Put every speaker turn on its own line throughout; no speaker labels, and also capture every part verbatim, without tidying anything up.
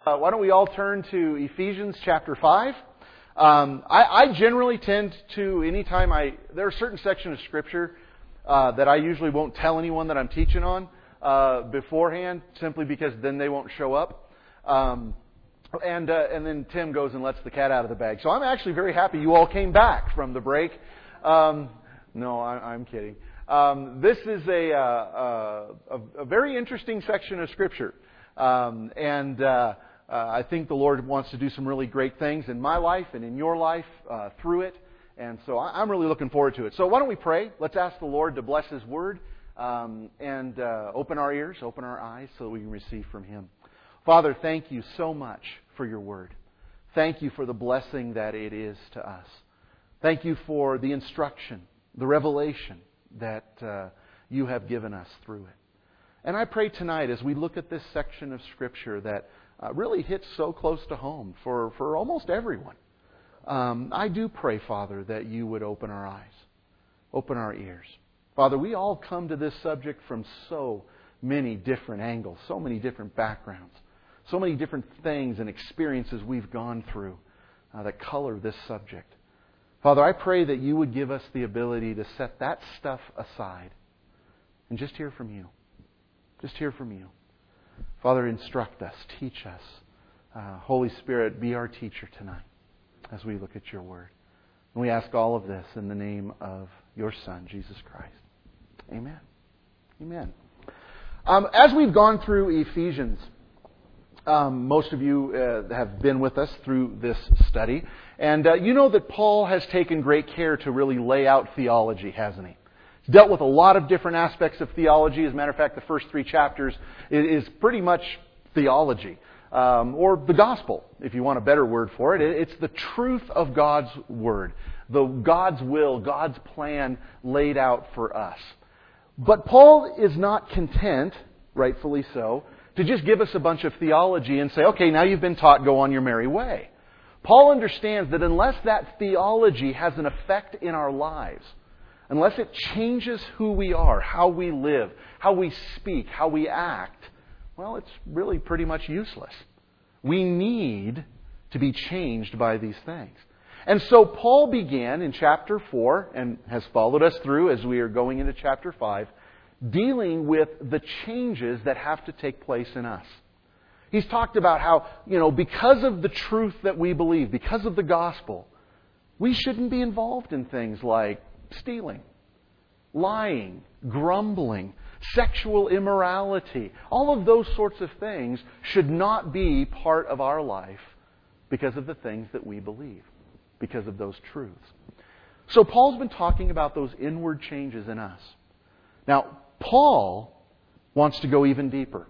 Uh, why don't we all turn to Ephesians chapter five? Um, I, I generally tend to, anytime I, there are certain sections of Scripture uh, that I usually won't tell anyone that I'm teaching on uh, beforehand, simply because then they won't show up. Um, and uh, and then Tim goes and lets the cat out of the bag. So I'm actually very happy you all came back from the break. Um, no, I, I'm kidding. Um, this is a, uh, a, a very interesting section of Scripture. Um, and uh, uh, I think the Lord wants to do some really great things in my life and in your life uh, through it. And so I'm really looking forward to it. So why don't we pray? Let's ask the Lord to bless His Word um, and uh, open our ears, open our eyes so that we can receive from Him. Father, thank you so much for your Word. Thank you for the blessing that it is to us. Thank you for the instruction, the revelation that uh, you have given us through it. And I pray tonight as we look at this section of Scripture that uh, really hits so close to home for, for almost everyone. Um, I do pray, Father, that you would open our eyes, open our ears. Father, we all come to this subject from so many different angles, so many different backgrounds, so many different things and experiences we've gone through uh, that color this subject. Father, I pray that you would give us the ability to set that stuff aside and just hear from you. Just hear from you. Father, instruct us, teach us. Uh, Holy Spirit, be our teacher tonight as we look at your Word. And we ask all of this in the name of your Son, Jesus Christ. Amen. Amen. Um, as we've gone through Ephesians, um, most of you uh, have been with us through this study. And uh, you know that Paul has taken great care to really lay out theology, hasn't he? Dealt with a lot of different aspects of theology. As a matter of fact, the first three chapters is pretty much theology. Um, or the gospel, if you want a better word for it. It's the truth of God's Word. The God's will, God's plan laid out for us. But Paul is not content, rightfully so, to just give us a bunch of theology and say, okay, now you've been taught, go on your merry way. Paul understands that unless that theology has an effect in our lives, unless it changes who we are, how we live, how we speak, how we act, well, it's really pretty much useless. We need to be changed by these things. And so Paul began in chapter four, and has followed us through as we are going into chapter five, dealing with the changes that have to take place in us. He's talked about how, you know, because of the truth that we believe, because of the gospel, we shouldn't be involved in things like stealing, lying, grumbling, sexual immorality. All of those sorts of things should not be part of our life because of the things that we believe, because of those truths. So Paul's been talking about those inward changes in us. Now, Paul wants to go even deeper.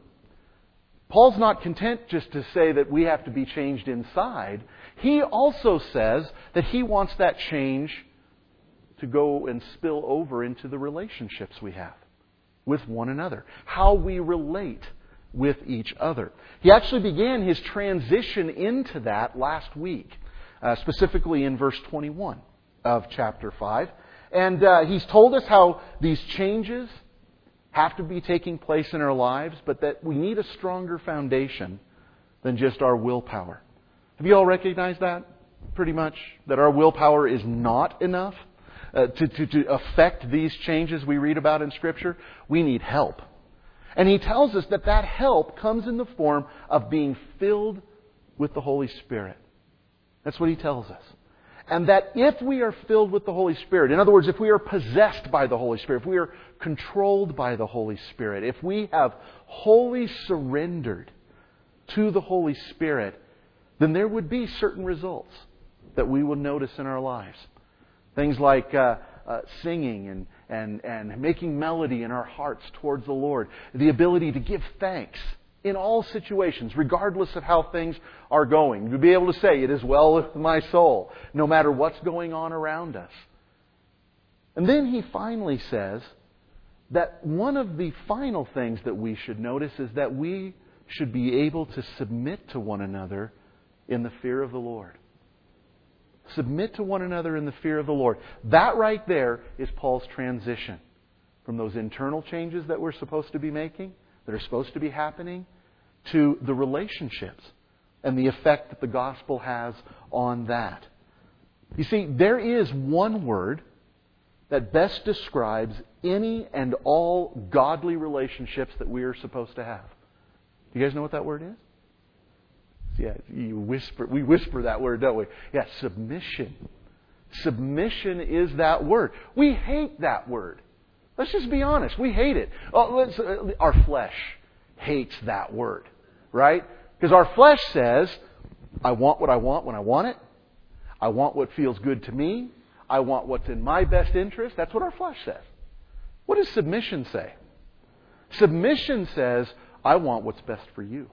Paul's not content just to say that we have to be changed inside. He also says that he wants that change to go and spill over into the relationships we have with one another, how we relate with each other. He actually began his transition into that last week, uh, specifically in verse twenty-one of chapter five. And uh, he's told us how these changes have to be taking place in our lives, but that we need a stronger foundation than just our willpower. Have you all recognized that? Pretty much, that our willpower is not enough uh, to, to, to affect these changes we read about in Scripture. We need help. And he tells us that that help comes in the form of being filled with the Holy Spirit. That's what he tells us. And that if we are filled with the Holy Spirit, in other words, if we are possessed by the Holy Spirit, if we are controlled by the Holy Spirit, if we have wholly surrendered to the Holy Spirit, then there would be certain results that we would notice in our lives. Things like uh, uh, singing and, and, and making melody in our hearts towards the Lord. The ability to give thanks in all situations, regardless of how things are going. To be able to say, it is well with my soul, no matter what's going on around us. And then he finally says that one of the final things that we should notice is that we should be able to submit to one another in the fear of the Lord. Submit to one another in the fear of the Lord. That right there is Paul's transition from those internal changes that we're supposed to be making, that are supposed to be happening, to the relationships and the effect that the gospel has on that. You see, there is one word that best describes any and all godly relationships that we are supposed to have. You guys know what that word is? Yeah, you whisper. We whisper that word, don't we? Yeah, submission. Submission is that word. We hate that word. Let's just be honest. We hate it. Oh, let's, uh, our flesh hates that word, right? Because our flesh says, I want what I want when I want it. I want what feels good to me. I want what's in my best interest. That's what our flesh says. What does submission say? Submission says, I want what's best for you.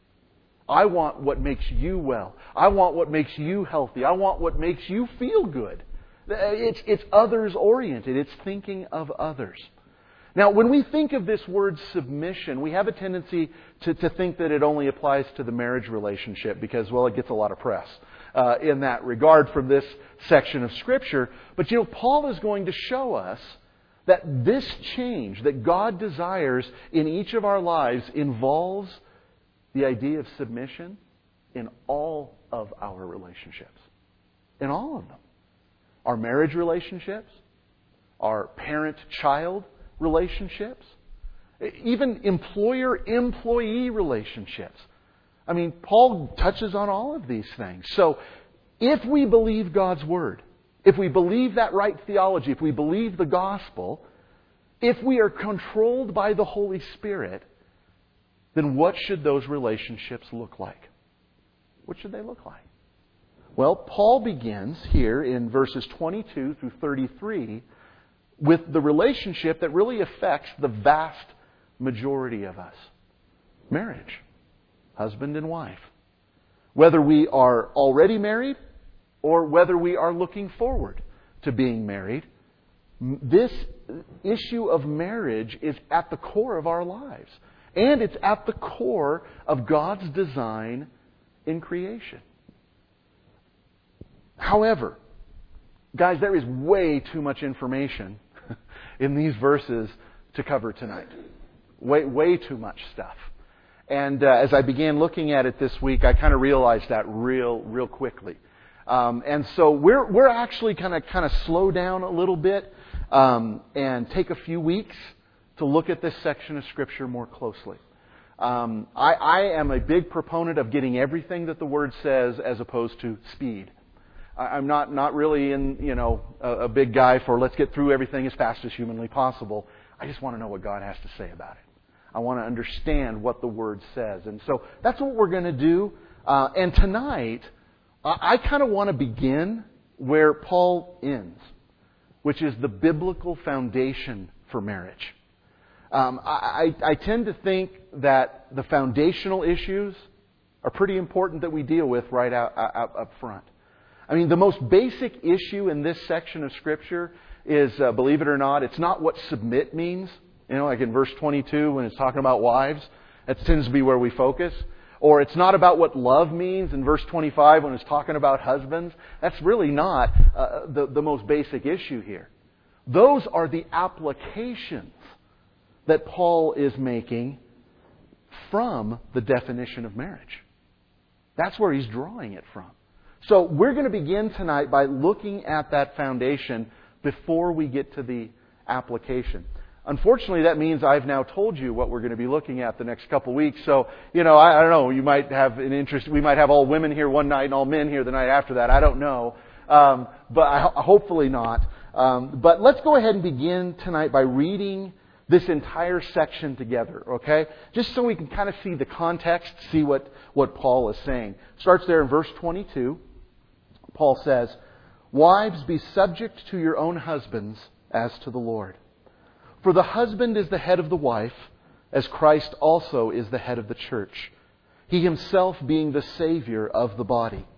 I want what makes you well. I want what makes you healthy. I want what makes you feel good. It's, it's others-oriented. It's thinking of others. Now, when we think of this word submission, we have a tendency to, to think that it only applies to the marriage relationship because, well, it gets a lot of press uh, in that regard from this section of Scripture. But, you know, Paul is going to show us that this change that God desires in each of our lives involves the idea of submission in all of our relationships. In all of them. Our marriage relationships, our parent-child relationships, even employer-employee relationships. I mean, Paul touches on all of these things. So, if we believe God's Word, if we believe that right theology, if we believe the gospel, if we are controlled by the Holy Spirit, then what should those relationships look like? What should they look like? Well, Paul begins here in verses twenty-two through thirty-three with the relationship that really affects the vast majority of us. Marriage. Husband and wife. Whether we are already married or whether we are looking forward to being married, this issue of marriage is at the core of our lives. And it's at the core of God's design in creation. However, guys, there is way too much information in these verses to cover tonight. Way, way too much stuff. And uh, as I began looking at it this week, I kind of realized that real, real quickly. Um, and so we're we're actually kind of kind of slow down a little bit um, and take a few weeks to look at this section of Scripture more closely. Um, I, I am a big proponent of getting everything that the Word says as opposed to speed. I, I'm not, not really in, you know, a, a big guy for let's get through everything as fast as humanly possible. I just want to know what God has to say about it. I want to understand what the Word says. And so that's what we're going to do. Uh, and tonight, I, I kind of want to begin where Paul ends, which is the biblical foundation for marriage. Um, I, I tend to think that the foundational issues are pretty important that we deal with right out, out up front. I mean, the most basic issue in this section of Scripture is, uh, believe it or not, it's not what submit means. You know, like in verse twenty-two when it's talking about wives, that tends to be where we focus. Or it's not about what love means in verse twenty-five when it's talking about husbands. That's really not uh, the, the most basic issue here. Those are the applications that Paul is making from the definition of marriage. That's where he's drawing it from. So we're going to begin tonight by looking at that foundation before we get to the application. Unfortunately, that means I've now told you what we're going to be looking at the next couple of weeks. So, you know, I, I don't know, you might have an interest. We might have all women here one night and all men here the night after that. I don't know. Um, but I, hopefully not. Um, but let's go ahead and begin tonight by reading this entire section together, okay? Just so we can kind of see the context, see what, what Paul is saying. Starts there in verse twenty-two. Paul says, "Wives, be subject to your own husbands as to the Lord. For the husband is the head of the wife, as Christ also is the head of the church, He Himself being the Savior of the body.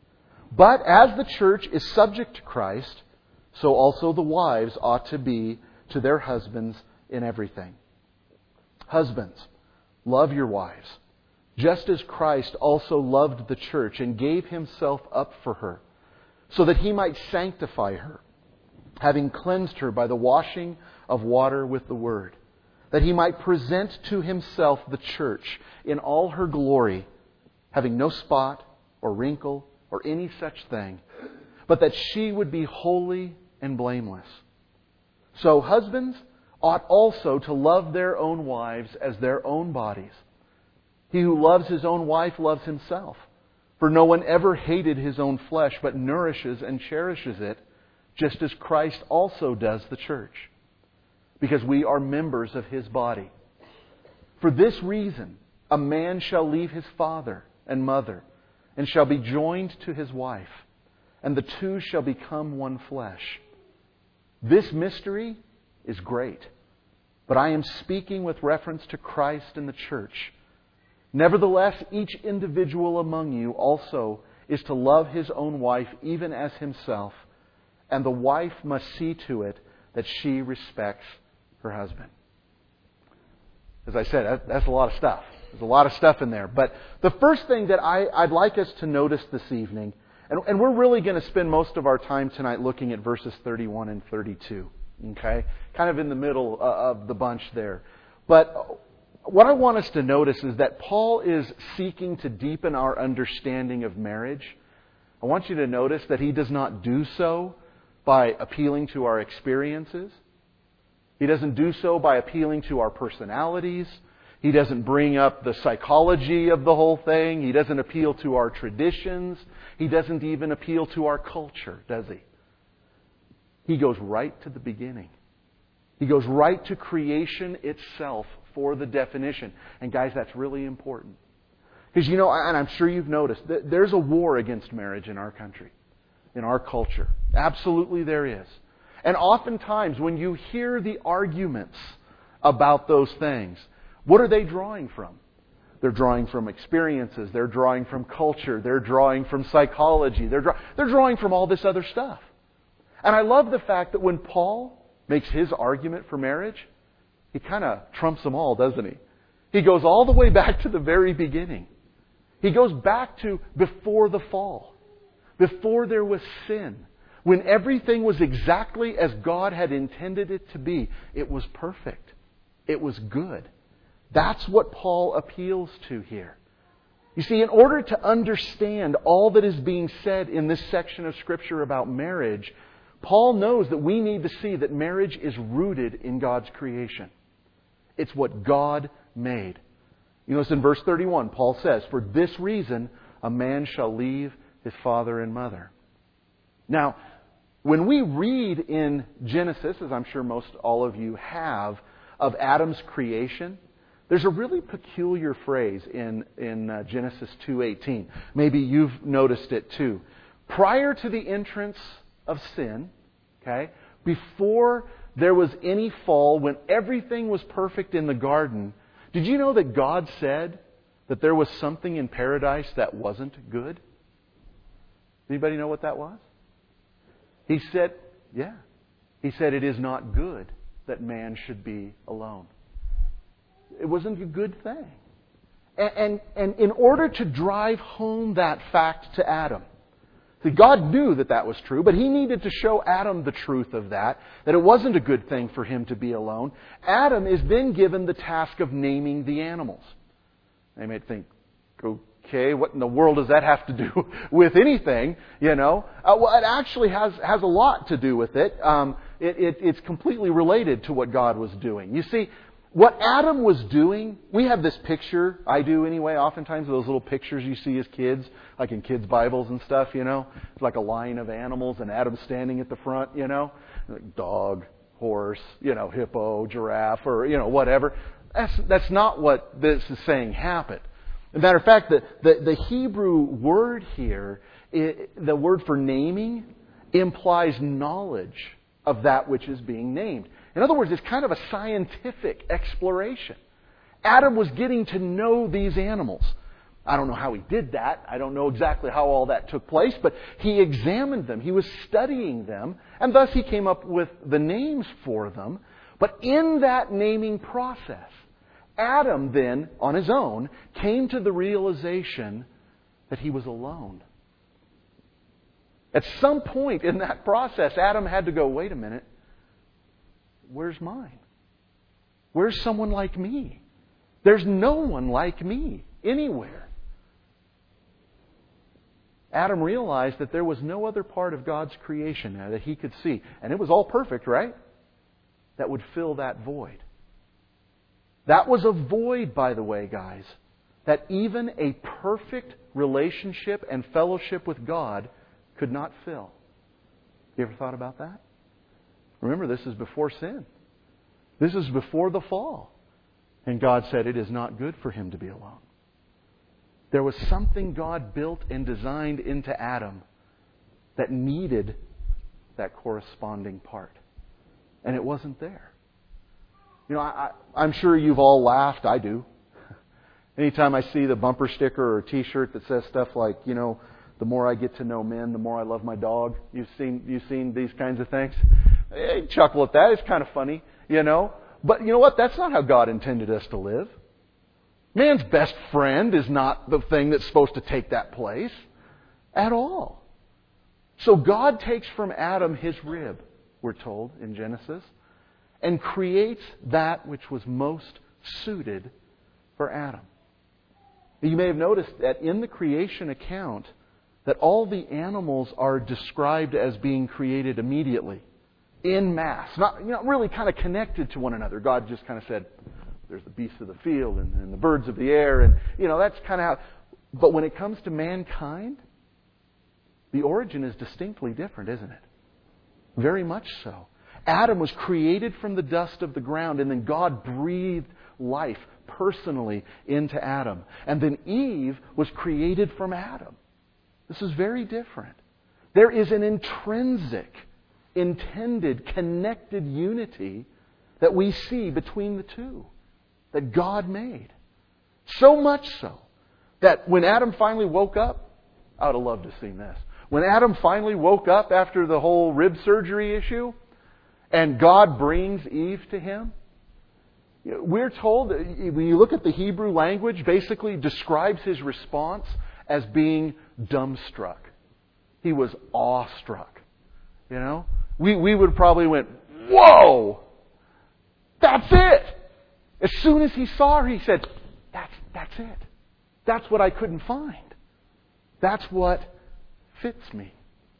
But as the church is subject to Christ, so also the wives ought to be to their husbands in everything. Husbands, love your wives, just as Christ also loved the church and gave Himself up for her, so that He might sanctify her, having cleansed her by the washing of water with the Word, that He might present to Himself the church in all her glory, having no spot or wrinkle or any such thing, but that she would be holy and blameless. So husbands ought also to love their own wives as their own bodies. He who loves his own wife loves himself. For no one ever hated his own flesh, but nourishes and cherishes it, just as Christ also does the church, because we are members of His body. For this reason, a man shall leave his father and mother, and shall be joined to his wife, and the two shall become one flesh. This mystery is great, but I am speaking with reference to Christ and the church. Nevertheless, each individual among you also is to love his own wife even as himself, and the wife must see to it that she respects her husband. As I said, that's a lot of stuff. There's a lot of stuff in there. But the first thing that I, I'd like us to notice this evening, and, and we're really going to spend most of our time tonight looking at verses thirty-one and thirty-two. Okay? Kind of in the middle of the bunch there. But what I want us to notice is that Paul is seeking to deepen our understanding of marriage. I want you to notice that he does not do so by appealing to our experiences. He doesn't do so by appealing to our personalities. He doesn't bring up the psychology of the whole thing. He doesn't appeal to our traditions. He doesn't even appeal to our culture, does he? He goes right to the beginning. He goes right to creation itself for the definition. And guys, that's really important. Because, you know, and I'm sure you've noticed, that there's a war against marriage in our country, in our culture. Absolutely there is. And oftentimes when you hear the arguments about those things, what are they drawing from? They're drawing from experiences. They're drawing from culture. They're drawing from psychology. They're, draw- they're drawing from all this other stuff. And I love the fact that when Paul makes his argument for marriage, he kind of trumps them all, doesn't he? He goes all the way back to the very beginning. He goes back to before the fall, before there was sin. When everything was exactly as God had intended it to be, it was perfect. It was good. That's what Paul appeals to here. You see, in order to understand all that is being said in this section of Scripture about marriage, Paul knows that we need to see that marriage is rooted in God's creation. It's what God made. You notice in verse thirty-one, Paul says, "For this reason, a man shall leave his father and mother." Now, when we read in Genesis, as I'm sure most all of you have, of Adam's creation, there's a really peculiar phrase in, in uh, Genesis two eighteen. Maybe you've noticed it too. Prior to the entrance of sin, okay, before there was any fall, when everything was perfect in the garden, did you know that God said that there was something in paradise that wasn't good? Anybody know what that was? He said, yeah. He said, "It is not good that man should be alone." It wasn't a good thing. And, and, and in order to drive home that fact to Adam, see, God knew that that was true, but He needed to show Adam the truth of that, that it wasn't a good thing for him to be alone. Adam is then given the task of naming the animals. They may think, okay, what in the world does that have to do with anything? You know, uh, well, it actually has has a lot to do with it. Um, it, it. It's completely related to what God was doing. You see, what Adam was doing, we have this picture, I do anyway, oftentimes those little pictures you see as kids, like in kids' Bibles and stuff, you know. It's like a line of animals and Adam's standing at the front, you know. Like dog, horse, you know, hippo, giraffe, or, you know, whatever. That's, that's not what this is saying happened. As a matter of fact, the, the, the Hebrew word here, it, the word for naming, implies knowledge of that which is being named. In other words, it's kind of a scientific exploration. Adam was getting to know these animals. I don't know how he did that. I don't know exactly how all that took place, but he examined them. He was studying them, and thus he came up with the names for them. But in that naming process, Adam then, on his own, came to the realization that he was alone. At some point in that process, Adam had to go, wait a minute, where's mine? Where's someone like me? There's no one like me anywhere. Adam realized that there was no other part of God's creation there that he could see. And it was all perfect, right? That would fill that void. That was a void, by the way, guys, that even a perfect relationship and fellowship with God could not fill. You ever thought about that? Remember, this is before sin. This is before the fall. And God said it is not good for him to be alone. There was something God built and designed into Adam that needed that corresponding part. And it wasn't there. You know, I, I, I'm sure you've all laughed. I do. Anytime I see the bumper sticker or a T-shirt that says stuff like, you know, the more I get to know men, the more I love my dog. You've seen you've seen these kinds of things. Hey, chuckle at that. It's kind of funny, you know. But you know what? That's not how God intended us to live. Man's best friend is not the thing that's supposed to take that place at all. So God takes from Adam his rib, we're told in Genesis, and creates that which was most suited for Adam. You may have noticed that in the creation account that all the animals are described as being created immediately, in mass, not, you know, really kind of connected to one another. God just kind of said, there's the beasts of the field and, and the birds of the air, and you know that's kind of how. But when it comes to mankind, the origin is distinctly different, isn't it? Very much so. Adam was created from the dust of the ground, and then God breathed life personally into Adam. And then Eve was created from Adam. This is very different. There is an intrinsic, intended, connected unity that we see between the two that God made. So much so that when Adam finally woke up, I would have loved to have seen this. When Adam finally woke up after the whole rib surgery issue, and God brings Eve to him, we're told, when you look at the Hebrew language, basically describes his response as being dumbstruck. He was awestruck. You know? We, we would probably went, whoa! That's it! As soon as he saw her, he said, that's, that's it. That's what I couldn't find. That's what fits me.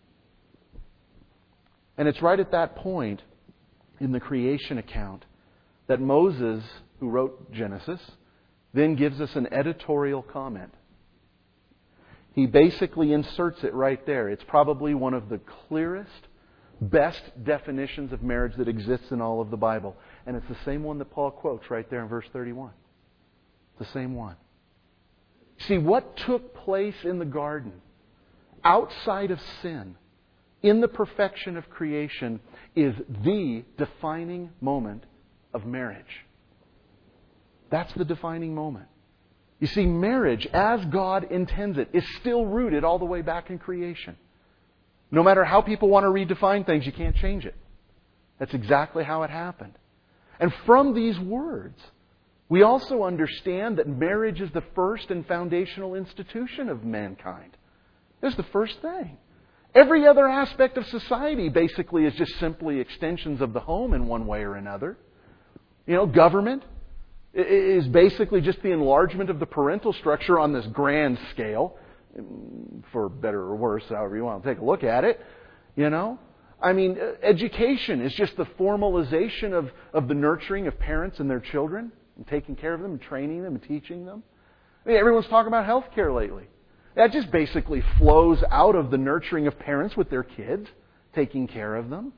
And it's right at that point in the creation account that Moses, who wrote Genesis, then gives us an editorial comment. He basically inserts it right there. It's probably one of the clearest, best definitions of marriage that exists in all of the Bible. And it's the same one that Paul quotes right there in verse thirty-one. The same one. See, what took place in the garden, outside of sin, in the perfection of creation, is the defining moment of marriage. That's the defining moment. You see, marriage, as God intends it, is still rooted all the way back in creation. No matter how people want to redefine things, you can't change it. That's exactly how it happened. And from these words, we also understand that marriage is the first and foundational institution of mankind. It's the first thing. Every other aspect of society basically is just simply extensions of the home in one way or another. You know, government is basically just the enlargement of the parental structure on this grand scale, for better or worse, however you want to take a look at it. You know, I mean, education is just the formalization of, of the nurturing of parents and their children, and taking care of them and training them and teaching them. I mean, everyone's talking about healthcare lately. That just basically flows out of the nurturing of parents with their kids, taking care of them.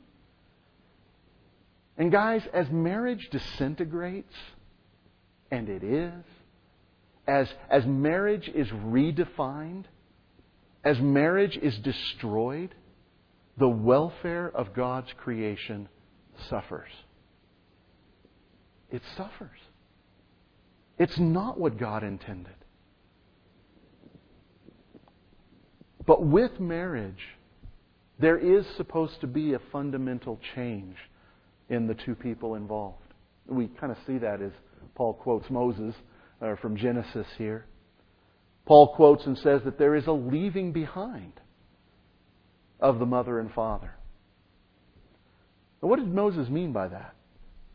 And guys, as marriage disintegrates, and it is, as, as marriage is redefined, as marriage is destroyed, the welfare of God's creation suffers. It suffers. It's not what God intended. But with marriage, there is supposed to be a fundamental change in the two people involved. We kind of see that as Paul quotes Moses uh, from Genesis here. Paul quotes and says that there is a leaving behind of the mother and father. Now, what did Moses mean by that?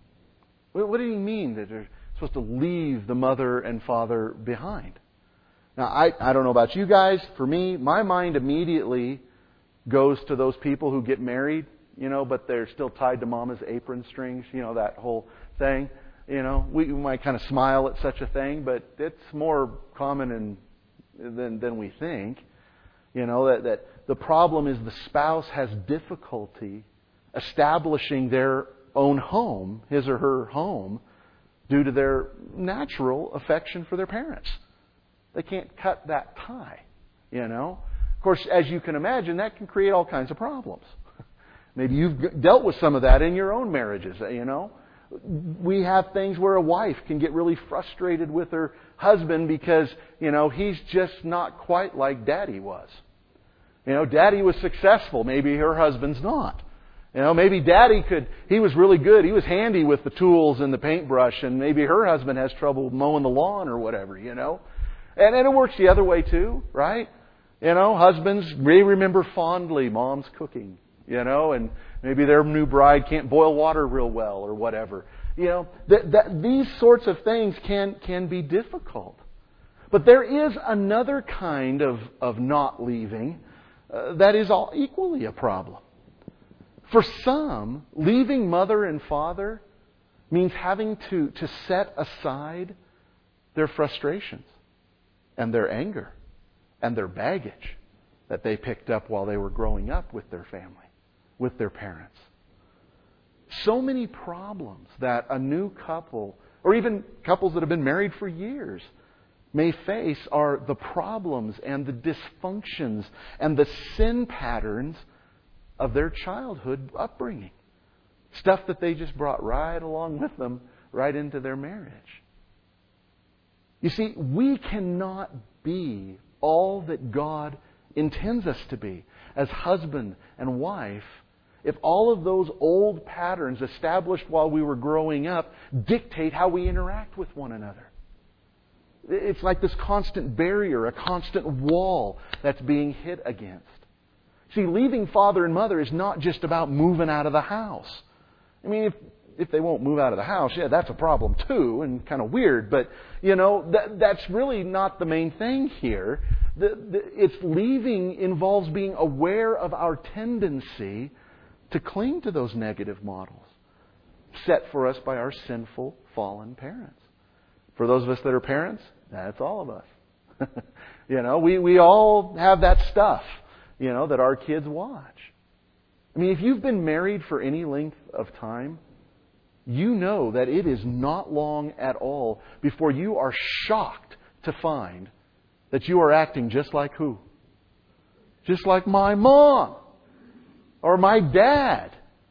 What did he mean that they're supposed to leave the mother and father behind? Now, I, I don't know about you guys. For me, my mind immediately goes to those people who get married, you know, but they're still tied to mama's apron strings, you know, that whole thing. You know, we, we might kind of smile at such a thing, but it's more common in, than, than we think. You know, that, that the problem is the spouse has difficulty establishing their own home, his or her home, due to their natural affection for their parents. They can't cut that tie, you know. Of course, as you can imagine, that can create all kinds of problems. Maybe you've dealt with some of that in your own marriages, you know. We have things where a wife can get really frustrated with her husband because, you know, he's just not quite like Daddy was. You know, Daddy was successful. Maybe her husband's not. You know, maybe Daddy could, he was really good. He was handy with the tools and the paintbrush, and maybe her husband has trouble mowing the lawn or whatever, you know. And, and it works the other way too, right? You know, husbands may remember fondly mom's cooking, you know, and maybe their new bride can't boil water real well or whatever. You know, that, that these sorts of things can, can be difficult. But there is another kind of, of not leaving uh, that is all equally a problem. For some, leaving mother and father means having to, to set aside their frustrations and their anger and their baggage that they picked up while they were growing up with their family, with their parents. So many problems that a new couple, or even couples that have been married for years, may face are the problems and the dysfunctions and the sin patterns of their childhood upbringing. Stuff that they just brought right along with them, right into their marriage. You see, we cannot be all that God intends us to be as husband and wife if all of those old patterns established while we were growing up dictate how we interact with one another. It's like this constant barrier, a constant wall that's being hit against. See, leaving father and mother is not just about moving out of the house. I mean, if if they won't move out of the house, yeah, that's a problem too, and kind of weird. But, you know, that that's really not the main thing here. The, the, it's leaving involves being aware of our tendency to cling to those negative models set for us by our sinful, fallen parents. For those of us that are parents, that's all of us. you know, we, we all have that stuff, you know, that our kids watch. I mean, if you've been married for any length of time, you know that it is not long at all before you are shocked to find that you are acting just like who? Just like my mom or my dad.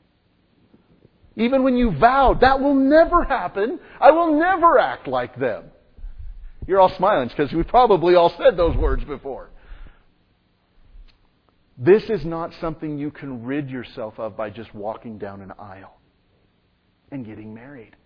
Even when you vowed, that will never happen. I will never act like them. You're all smiling because we probably all said those words before. This is not something you can rid yourself of by just walking down an aisle and getting married.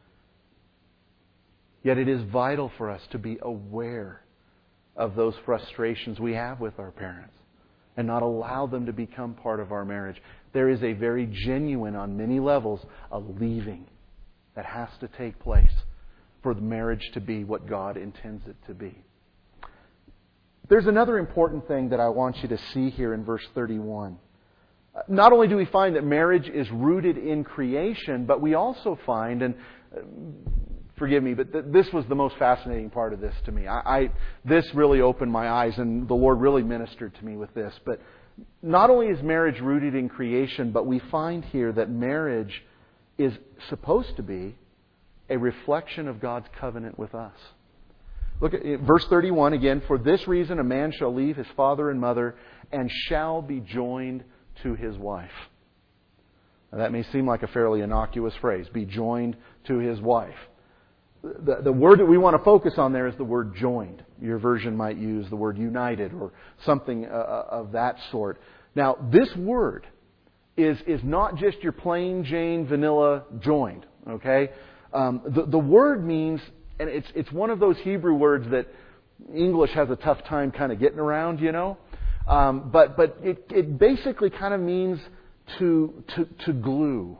Yet it is vital for us to be aware of those frustrations we have with our parents and not allow them to become part of our marriage. There is a very genuine, on many levels, a leaving that has to take place for the marriage to be what God intends it to be. There's another important thing that I want you to see here in verse thirty-one. Not only do we find that marriage is rooted in creation, but we also find, and uh, forgive me, but th- this was the most fascinating part of this to me. I, I this really opened my eyes, and the Lord really ministered to me with this. But not only is marriage rooted in creation, but we find here that marriage is supposed to be a reflection of God's covenant with us. Look at verse thirty-one again. For this reason a man shall leave his father and mother and shall be joined to his wife. Now, that may seem like a fairly innocuous phrase, be joined to his wife. The, the word that we want to focus on there is the word joined. Your version might use the word united or something uh, of that sort. Now, this word is, is not just your plain Jane vanilla joined. Okay? Um, the, the word means, and it's, it's one of those Hebrew words that English has a tough time kind of getting around, you know. Um, but but it, it basically kind of means to to, to glue,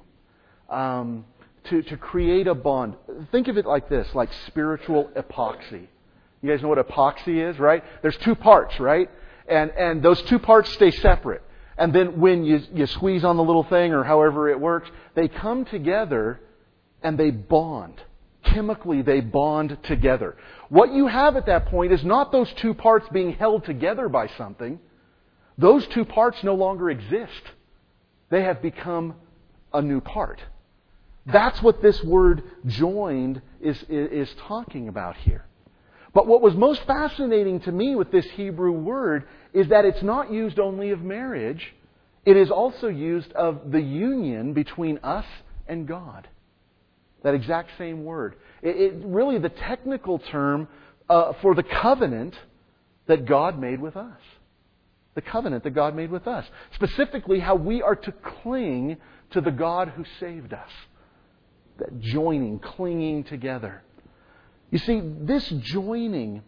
um, to to create a bond. Think of it like this, like spiritual epoxy. You guys know what epoxy is, right? There's two parts, right? And and those two parts stay separate. And then when you, you squeeze on the little thing or however it works, they come together and they bond. Chemically, they bond together. What you have at that point is not those two parts being held together by something. Those two parts no longer exist. They have become a new part. That's what this word joined is, is, is talking about here. But what was most fascinating to me with this Hebrew word is that it's not used only of marriage. It is also used of the union between us and God. That exact same word. It, it really the technical term uh, for the covenant that God made with us. The covenant that God made with us. Specifically, how we are to cling to the God who saved us. That joining, clinging together. You see, this joining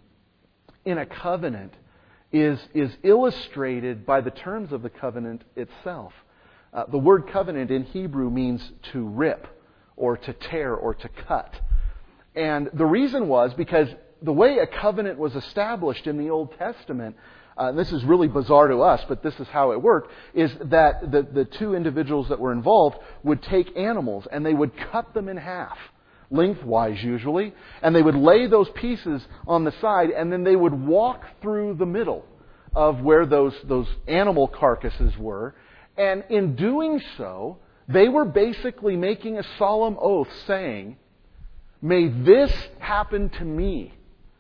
in a covenant is, is illustrated by the terms of the covenant itself. Uh, the word covenant in Hebrew means to rip, or to tear, or to cut. And the reason was because the way a covenant was established in the Old Testament, uh, this is really bizarre to us, but this is how it worked, is that the, the two individuals that were involved would take animals and they would cut them in half. Lengthwise usually, and they would lay those pieces on the side, and then they would walk through the middle of where those, those animal carcasses were. And in doing so, they were basically making a solemn oath saying, "May this happen to me.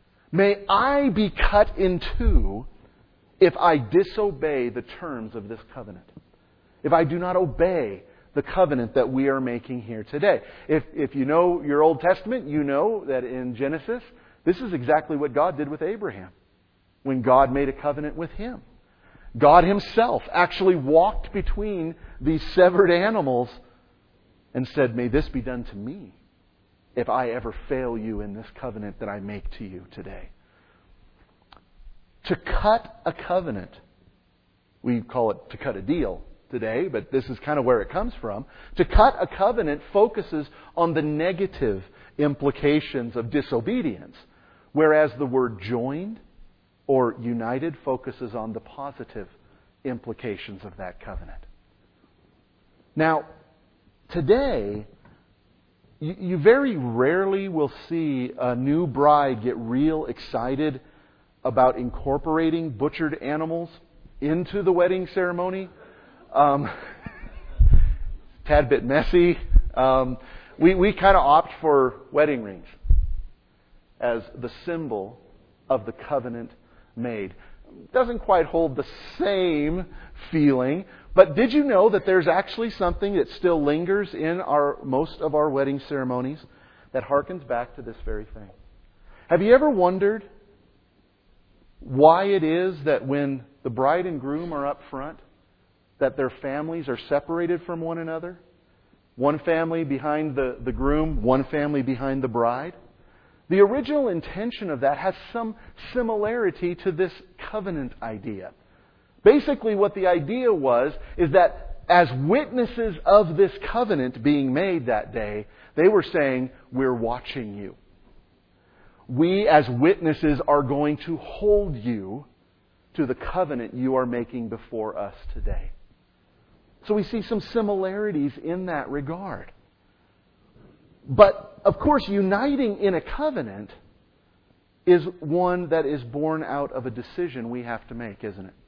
May I be cut in two if I disobey the terms of this covenant. If I do not obey the covenant that we are making here today." If, if you know your Old Testament, you know that in Genesis, this is exactly what God did with Abraham when God made a covenant with him. God Himself actually walked between these severed animals and said, "May this be done to me if I ever fail you in this covenant that I make to you today." To cut a covenant, we call it to cut a deal today, but this is kind of where it comes from. To cut a covenant focuses on the negative implications of disobedience, whereas the word joined or united focuses on the positive implications of that covenant. Now, today, you, you very rarely will see a new bride get real excited about incorporating butchered animals into the wedding ceremony. Um, tad bit messy. Um, we we kind of opt for wedding rings as the symbol of the covenant made. Doesn't quite hold the same feeling, but did you know that there's actually something that still lingers in our most of our wedding ceremonies that harkens back to this very thing? Have you ever wondered why it is that when the bride and groom are up front, that their families are separated from one another? One family behind the, the groom, one family behind the bride. The original intention of that has some similarity to this covenant idea. Basically what the idea was is that as witnesses of this covenant being made that day, they were saying, "We're watching you. We as witnesses are going to hold you to the covenant you are making before us today." So we see some similarities in that regard. But, of course, uniting in a covenant is one that is born out of a decision we have to make, isn't it?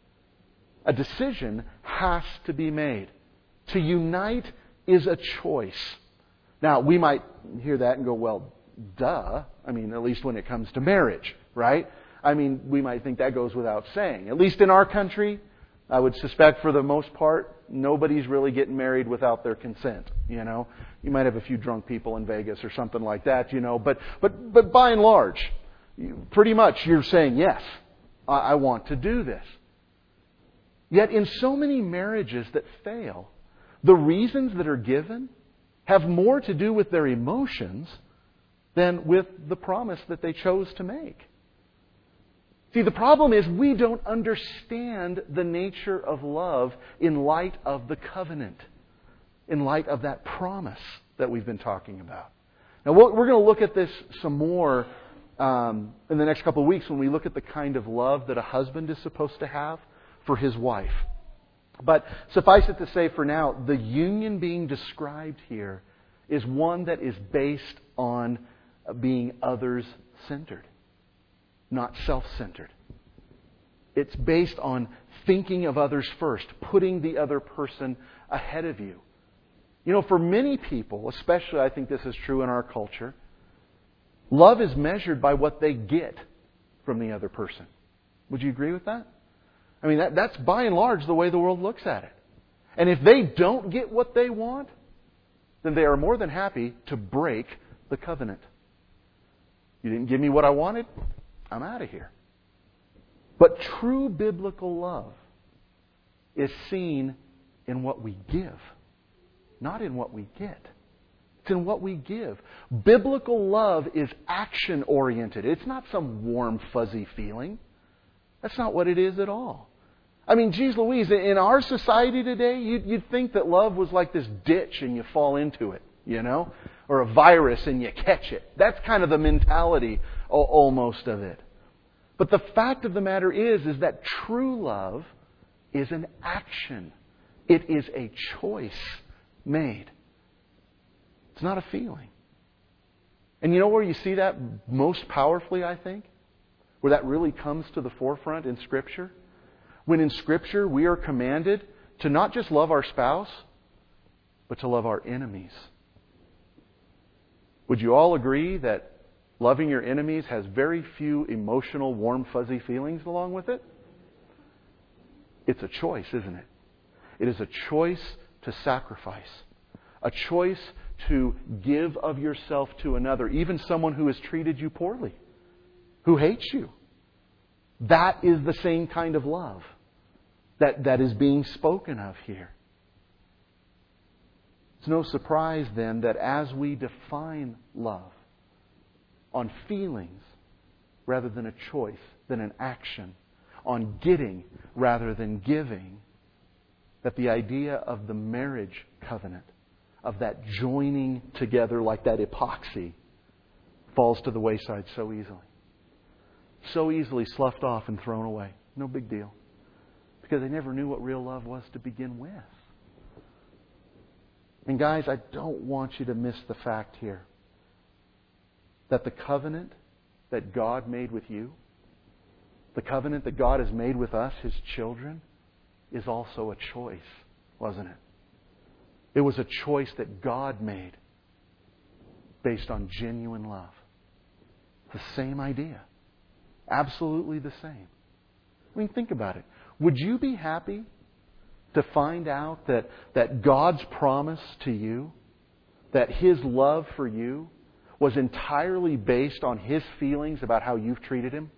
A decision has to be made. To unite is a choice. Now, we might hear that and go, well, duh. I mean, at least when it comes to marriage, right? I mean, we might think that goes without saying. At least in our country, I would suspect for the most part, nobody's really getting married without their consent, you know. You might have a few drunk people in Vegas or something like that, you know. But but but by and large, you, pretty much you're saying, yes, I, I want to do this. Yet in so many marriages that fail, the reasons that are given have more to do with their emotions than with the promise that they chose to make. See, the problem is we don't understand the nature of love in light of the covenant, in light of that promise that we've been talking about. Now, we're going to look at this some more um, in the next couple of weeks when we look at the kind of love that a husband is supposed to have for his wife. But suffice it to say for now, the union being described here is one that is based on being others-centered, not self-centered. It's based on thinking of others first, putting the other person ahead of you. You know, for many people, especially I think this is true in our culture, love is measured by what they get from the other person. Would you agree with that? I mean, that, that's by and large the way the world looks at it. And if they don't get what they want, then they are more than happy to break the covenant. You didn't give me what I wanted, I'm out of here. But true biblical love is seen in what we give, not in what we get. It's in what we give. Biblical love is action-oriented. It's not some warm, fuzzy feeling. That's not what it is at all. I mean, geez Louise, in our society today, you'd, you'd think that love was like this ditch and you fall into it, you know? Or a virus and you catch it. That's kind of the mentality almost of it. But the fact of the matter is, is that true love is an action. It is a choice made. It's not a feeling. And you know where you see that most powerfully, I think? Where that really comes to the forefront in Scripture? When in Scripture we are commanded to not just love our spouse, but to love our enemies. Would you all agree that loving your enemies has very few emotional, warm, fuzzy feelings along with it? It's a choice, isn't it? It is a choice to sacrifice. A choice to give of yourself to another, even someone who has treated you poorly, who hates you. That is the same kind of love that, that is being spoken of here. It's no surprise then that as we define love on feelings rather than a choice, than an action, on getting rather than giving, that the idea of the marriage covenant, of that joining together like that epoxy, falls to the wayside so easily. So easily sloughed off and thrown away. No big deal. Because they never knew what real love was to begin with. And guys, I don't want you to miss the fact here that the covenant that God made with you, the covenant that God has made with us, His children, is also a choice, wasn't it? It was a choice that God made based on genuine love. The same idea. Absolutely the same. I mean, think about it. Would you be happy to find out that, that God's promise to you, that His love for you, was entirely based on His feelings about how you've treated Him?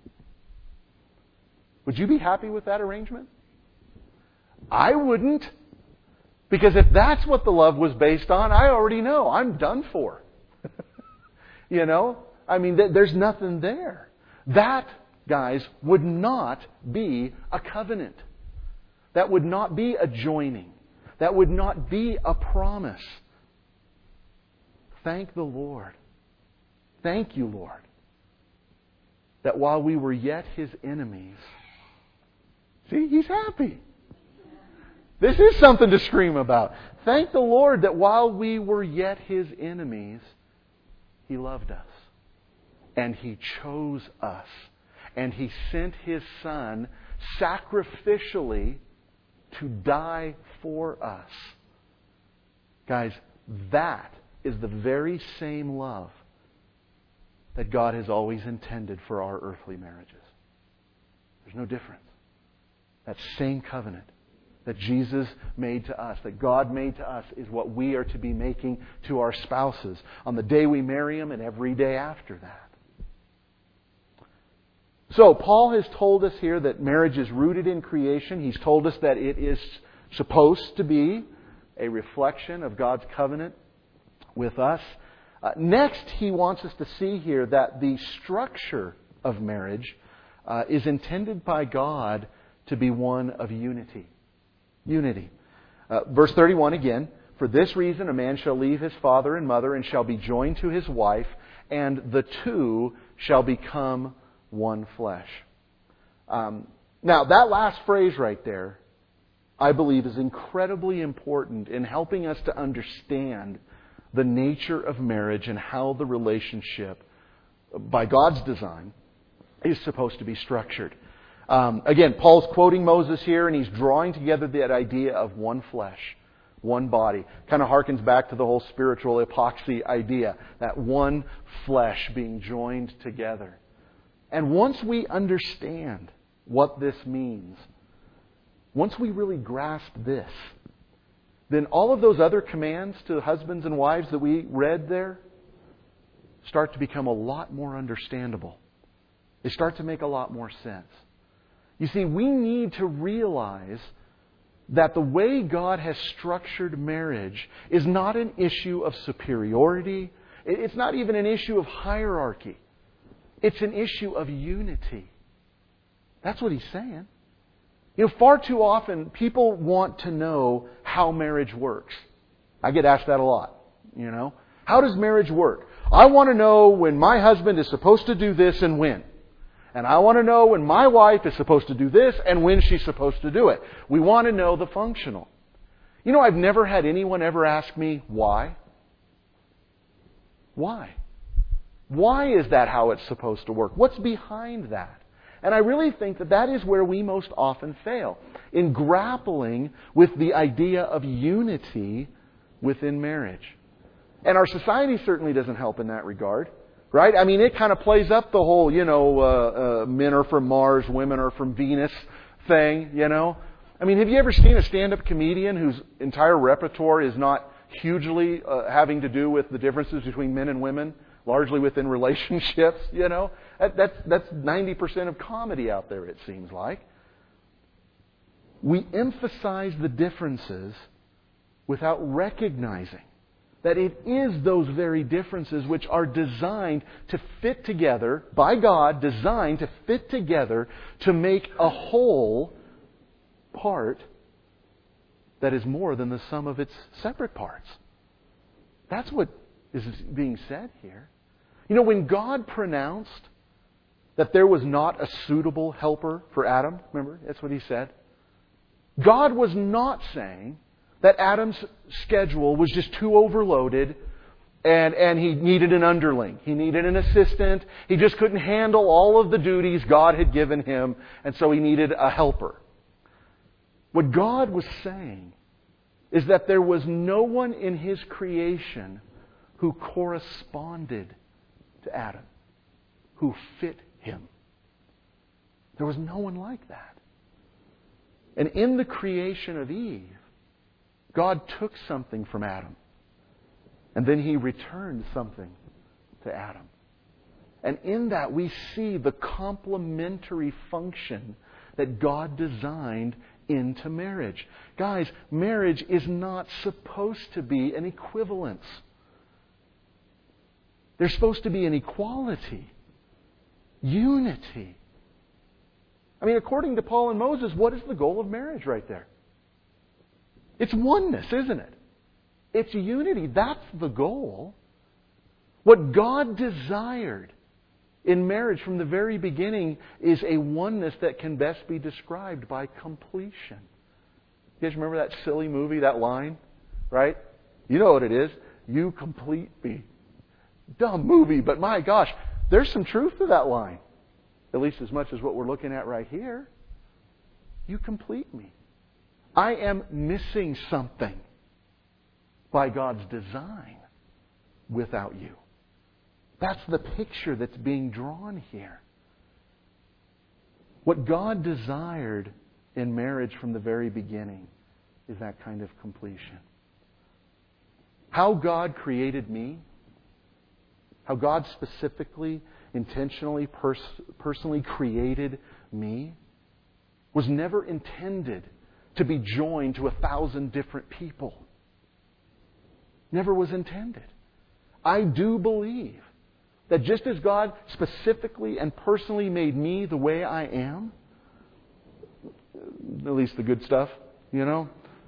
Would you be happy with that arrangement? I wouldn't. Because if that's what the love was based on, I already know. I'm done for. You know? I mean, th- there's nothing there. That, guys, would not be a covenant. That would not be a joining. That would not be a promise. Thank the Lord. Thank you, Lord, that while we were yet His enemies, see, He's happy. This is something to scream about. Thank the Lord that while we were yet His enemies, He loved us. And He chose us. And He sent His Son sacrificially to die for us. Guys, that is the very same love that God has always intended for our earthly marriages. There's no difference. That same covenant that Jesus made to us, that God made to us, is what we are to be making to our spouses on the day we marry them and every day after that. So, Paul has told us here that marriage is rooted in creation. He's told us that it is supposed to be a reflection of God's covenant with us. Uh, next, he wants us to see here that the structure of marriage uh, is intended by God to be one of unity. Unity. Uh, verse thirty-one again, "For this reason a man shall leave his father and mother and shall be joined to his wife, and the two shall become one flesh. Um, now, that last phrase right there, I believe, is incredibly important in helping us to understand the nature of marriage and how the relationship, by God's design, is supposed to be structured. Um, again, Paul's quoting Moses here, and he's drawing together that idea of one flesh, one body. Kind of harkens back to the whole spiritual epoxy idea, that one flesh being joined together. And once we understand what this means, once we really grasp this, then all of those other commands to husbands and wives that we read there start to become a lot more understandable. They start to make a lot more sense. You see, we need to realize that the way God has structured marriage is not an issue of superiority. It's not even an issue of hierarchy. It's an issue of unity. That's what he's saying. You know, far too often people want to know how marriage works. I get asked that a lot, you know. How does marriage work? I want to know when my husband is supposed to do this and when. And I want to know when my wife is supposed to do this and when she's supposed to do it. We want to know the functional. You know, I've never had anyone ever ask me why. Why? Why is that how it's supposed to work? What's behind that? And I really think that that is where we most often fail, in grappling with the idea of unity within marriage. And our society certainly doesn't help in that regard, right? I mean, it kind of plays up the whole, you know, uh, uh, men are from Mars, women are from Venus thing, you know. I mean, have you ever seen a stand-up comedian whose entire repertoire is not hugely uh, having to do with the differences between men and women? Largely within relationships, you know. That, that's, that's ninety percent of comedy out there, it seems like. We emphasize the differences without recognizing that it is those very differences which are designed to fit together, by God, designed to fit together to make a whole part that is more than the sum of its separate parts. That's what is being said here. You know, when God pronounced that there was not a suitable helper for Adam, remember, that's what He said. God was not saying that Adam's schedule was just too overloaded and, and he needed an underling. He needed an assistant. He just couldn't handle all of the duties God had given him, and so he needed a helper. What God was saying is that there was no one in His creation who corresponded to Adam, who fit him. There was no one like that. And in the creation of Eve, God took something from Adam, and then He returned something to Adam. And in that we see the complementary function that God designed into marriage. Guys, marriage is not supposed to be an equivalence. There's supposed to be an equality, unity. I mean, according to Paul and Moses, what is the goal of marriage right there? It's oneness, isn't it? It's unity. That's the goal. What God desired in marriage from the very beginning is a oneness that can best be described by completion. You guys remember that silly movie, that line? Right? You know what it is. You complete me. Dumb movie, but my gosh, there's some truth to that line. At least as much as what we're looking at right here. You complete me. I am missing something by God's design without you. That's the picture that's being drawn here. What God desired in marriage from the very beginning is that kind of completion. How God created me, how God specifically, intentionally, pers- personally created me, was never intended to be joined to a thousand different people. Never was intended. I do believe that just as God specifically and personally made me the way I am, at least the good stuff, you know,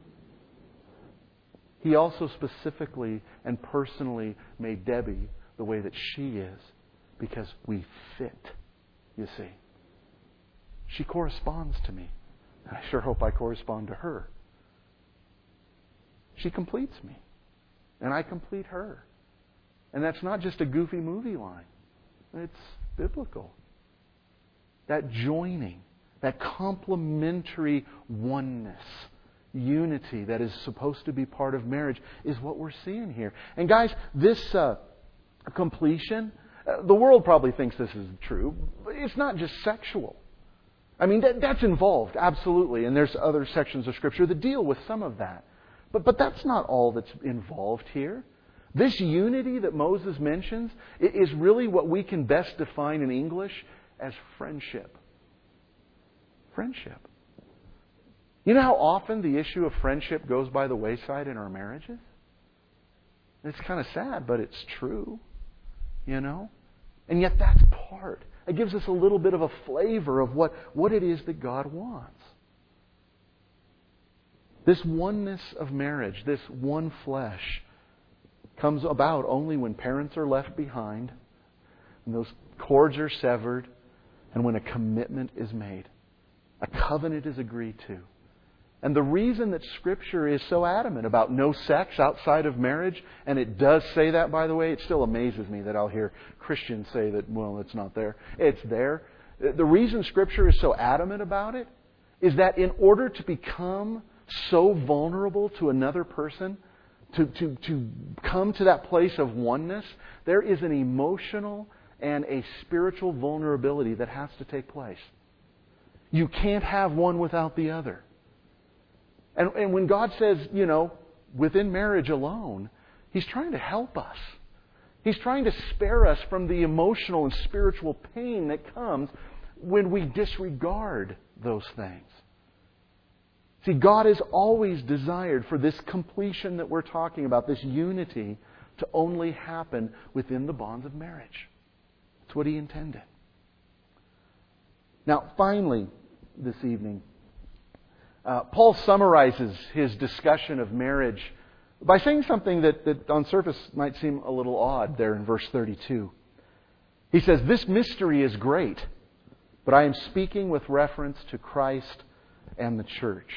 He also specifically and personally made Debbie the way that she is. because we fit, you see. She corresponds to me. And I sure hope I correspond to her. She completes me. And I complete her. And that's not just a goofy movie line. It's biblical. That joining, that complementary oneness, unity that is supposed to be part of marriage is what we're seeing here. And guys, this uh, completion, uh, the world probably thinks this is true, but it's not just sexual. I mean, that, that's involved, absolutely. And there's other sections of Scripture that deal with some of that. But, but that's not all that's involved here. This unity that Moses mentions is really what we can best define in English as friendship. Friendship. You know how often the issue of friendship goes by the wayside in our marriages? It's kind of sad, but it's true. You know? And yet that's part. It gives us a little bit of a flavor of what, what it is that God wants. This oneness of marriage, this one flesh, comes about only when parents are left behind, when those cords are severed, and when a commitment is made. A covenant is agreed to. And the reason that Scripture is so adamant about no sex outside of marriage, and it does say that, by the way, it still amazes me that I'll hear Christians say that, well, it's not there. It's there. The reason Scripture is so adamant about it is that in order to become so vulnerable to another person, to, to, to come to that place of oneness, there is an emotional and a spiritual vulnerability that has to take place. You can't have one without the other. And, and when God says, you know, within marriage alone, He's trying to help us. He's trying to spare us from the emotional and spiritual pain that comes when we disregard those things. See, God has always desired for this completion that we're talking about, this unity, to only happen within the bonds of marriage. That's what He intended. Now, finally, this evening, uh, Paul summarizes his discussion of marriage by saying something that, that on surface might seem a little odd there in verse thirty-two. He says, "This mystery is great, but I am speaking with reference to Christ and the church."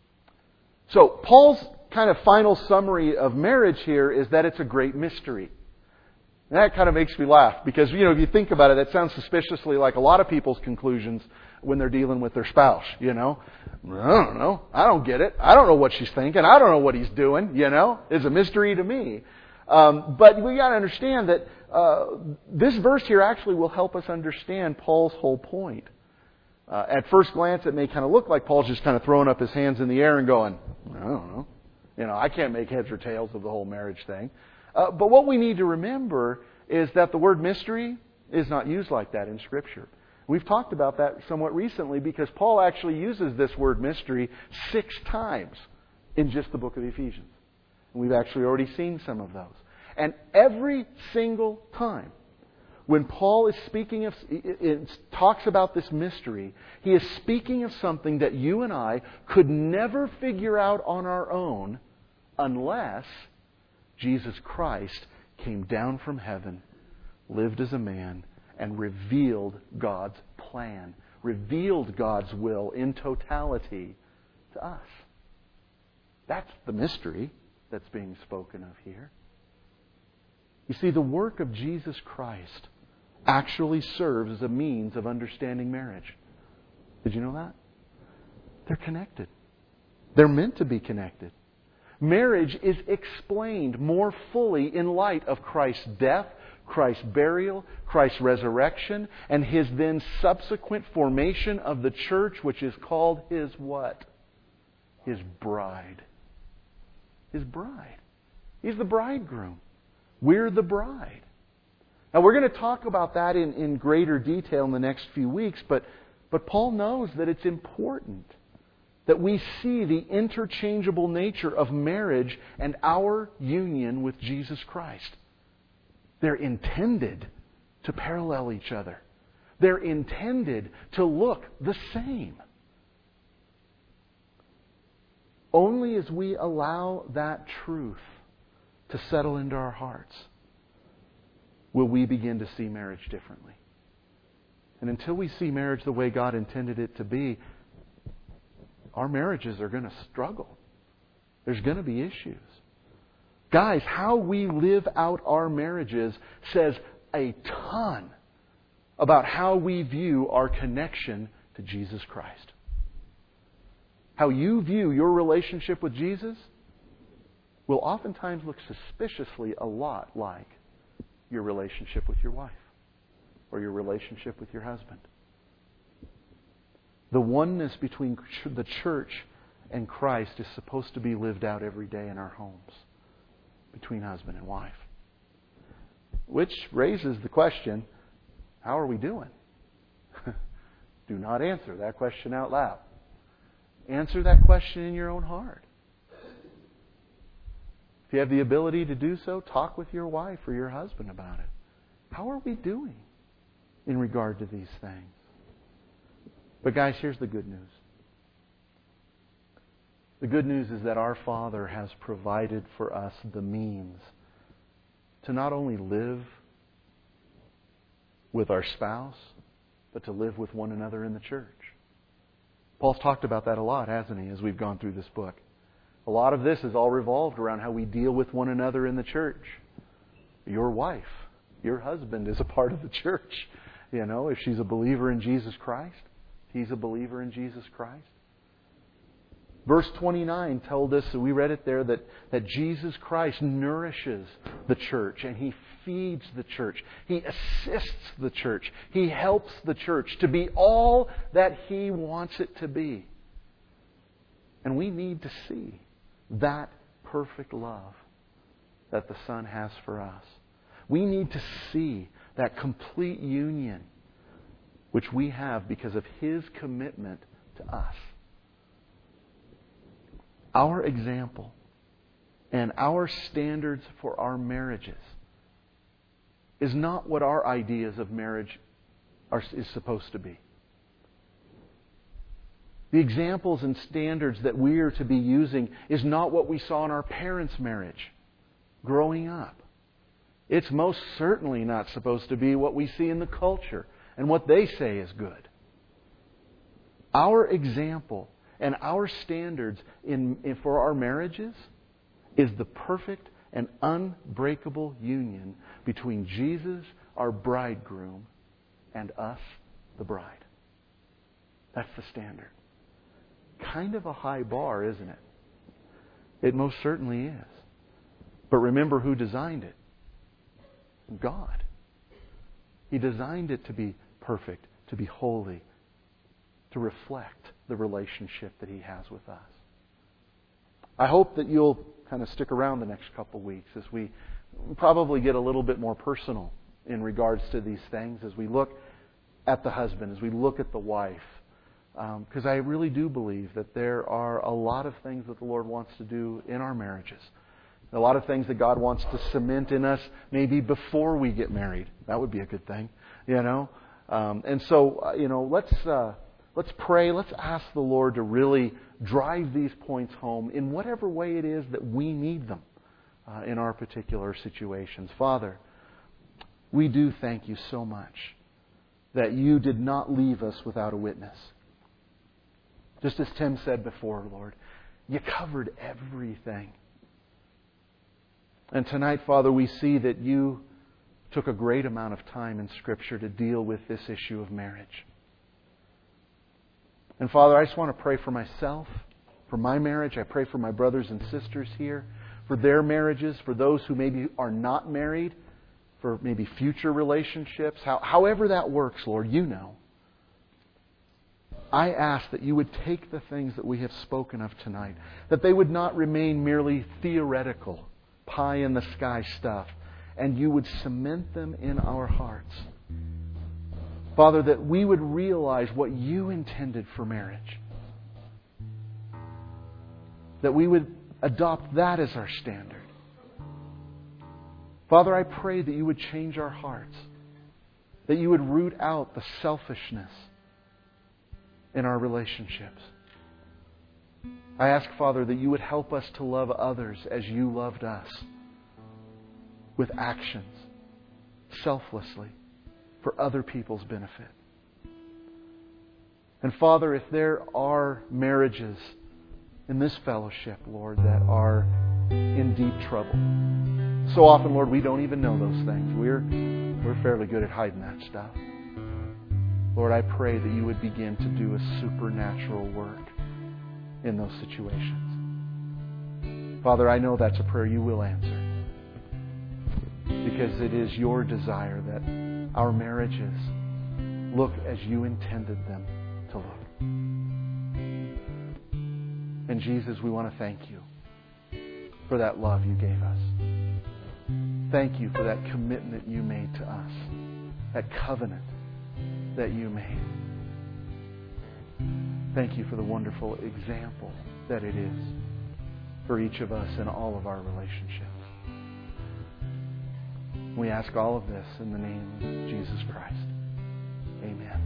So, Paul's kind of final summary of marriage here is that it's a great mystery. And that kind of makes me laugh because, you know, if you think about it, that sounds suspiciously like a lot of people's conclusions when they're dealing with their spouse, you know. I don't know. I don't get it. I don't know what she's thinking. I don't know what he's doing, you know. It's a mystery to me. Um, but we got to understand that uh, this verse here actually will help us understand Paul's whole point. Uh, at first glance, it may kind of look like Paul's just kind of throwing up his hands in the air and going, I don't know. You know, I can't make heads or tails of the whole marriage thing. Uh, but what we need to remember is that the word mystery is not used like that in Scripture. We've talked about that somewhat recently because Paul actually uses this word mystery six times in just the book of Ephesians. And we've actually already seen some of those. And every single time when Paul is speaking of, it talks about this mystery, he is speaking of something that you and I could never figure out on our own unless Jesus Christ came down from heaven, lived as a man, and revealed God's plan, revealed God's will in totality to us. That's the mystery that's being spoken of here. You see, the work of Jesus Christ actually serves as a means of understanding marriage. Did you know that? They're connected. They're meant to be connected. Marriage is explained more fully in light of Christ's death, Christ's burial, Christ's resurrection, and His then subsequent formation of the church, which is called His what? His bride. His bride. He's the bridegroom. We're the bride. Now, we're going to talk about that in, in greater detail in the next few weeks, but, but Paul knows that it's important that we see the interchangeable nature of marriage and our union with Jesus Christ. They're intended to parallel each other. They're intended to look the same. Only as we allow that truth to settle into our hearts will we begin to see marriage differently. And until we see marriage the way God intended it to be, our marriages are going to struggle. There's going to be issues. Guys, how we live out our marriages says a ton about how we view our connection to Jesus Christ. How you view your relationship with Jesus will oftentimes look suspiciously a lot like your relationship with your wife or your relationship with your husband. The oneness between the church and Christ is supposed to be lived out every day in our homes between husband and wife. Which raises the question, how are we doing? Do not answer that question out loud. Answer that question in your own heart. If you have the ability to do so, talk with your wife or your husband about it. How are we doing in regard to these things? But guys, here's the good news. The good news is that our Father has provided for us the means to not only live with our spouse, but to live with one another in the church. Paul's talked about that a lot, hasn't he, as we've gone through this book. A lot of this is all revolved around how we deal with one another in the church. Your wife, your husband is a part of the church. You know, if she's a believer in Jesus Christ, he's a believer in Jesus Christ. Verse twenty-nine told us, we read it there, that, that Jesus Christ nourishes the church and He feeds the church. He assists the church. He helps the church to be all that He wants it to be. And we need to see that perfect love that the Son has for us. We need to see that complete union which we have because of His commitment to us. Our example and our standards for our marriages is not what our ideas of marriage are, is supposed to be. The examples and standards that we are to be using is not what we saw in our parents' marriage growing up. It's most certainly not supposed to be what we see in the culture and what they say is good. Our example and our standards in, in, for our marriages is the perfect and unbreakable union between Jesus, our bridegroom, and us, the bride. That's the standard. Kind of a high bar, isn't it? It most certainly is. But remember who designed it? God. He designed it to be perfect, to be holy, to reflect the relationship that He has with us. I hope that you'll kind of stick around the next couple of weeks as we probably get a little bit more personal in regards to these things, as we look at the husband, as we look at the wife. Because um, I really do believe that there are a lot of things that the Lord wants to do in our marriages. A lot of things that God wants to cement in us maybe before we get married. That would be a good thing, you know. Um, and so, uh, you know, let's uh, let's pray. Let's ask the Lord to really drive these points home in whatever way it is that we need them uh, in our particular situations. Father, we do thank You so much that You did not leave us without a witness. Just as Tim said before, Lord, You covered everything. And tonight, Father, we see that You took a great amount of time in Scripture to deal with this issue of marriage. And Father, I just want to pray for myself, for my marriage. I pray for my brothers and sisters here, for their marriages, for those who maybe are not married, for maybe future relationships. How, however that works, Lord, You know. I ask that You would take the things that we have spoken of tonight, that they would not remain merely theoretical, pie-in-the-sky stuff, and You would cement them in our hearts. Father, that we would realize what You intended for marriage. That we would adopt that as our standard. Father, I pray that You would change our hearts. That You would root out the selfishness in our relationships. I ask, Father, that You would help us to love others as You loved us. With actions. selflessly for other people's benefit. And Father, if there are marriages in this fellowship, Lord, that are in deep trouble, so often, Lord, we don't even know those things. We're, we're fairly good at hiding that stuff. Lord, I pray that you would begin to do a supernatural work in those situations. Father, I know that's a prayer you will answer, because it is your desire that our marriages look as you intended them to look. And Jesus, we want to thank you for that love you gave us. Thank you for that commitment you made to us, that covenant that you made. Thank you for the wonderful example that it is for each of us in all of our relationships. We ask all of this in the name of Jesus Christ. Amen.